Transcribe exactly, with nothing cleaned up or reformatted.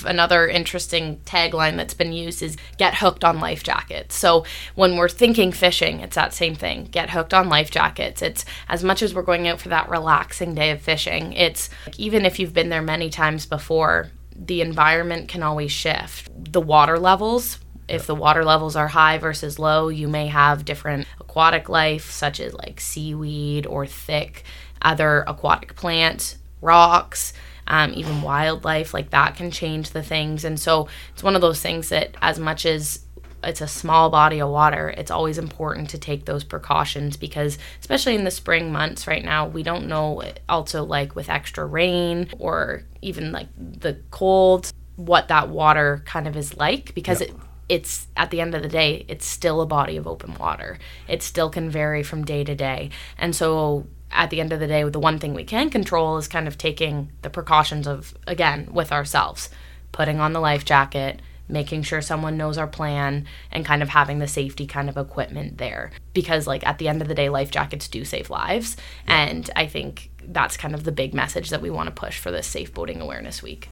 another interesting tagline that's been used is get hooked on life jackets. So when we're thinking fishing, it's that same thing. Get hooked on life jackets. It's as much as we're going out for that relaxing day of fishing, it's like, even if you've been there many times before, the environment can always shift. The water levels, if the water levels are high versus low, you may have different aquatic life, such as like seaweed or thick other aquatic plants, rocks, um, even wildlife, like that can change the things. And so it's one of those things that as much as it's a small body of water, it's always important to take those precautions, because especially in the spring months right now, we don't know also like with extra rain or even like the cold, what that water kind of is like, because yep. it it's at the end of the day, it's still a body of open water. It still can vary from day to day. And so at the end of the day, the one thing we can control is kind of taking the precautions of, again, with ourselves, putting on the life jacket, making sure someone knows our plan, and kind of having the safety kind of equipment there. Because like at the end of the day, life jackets do save lives. And I think that's kind of the big message that we want to push for this Safe Boating Awareness Week.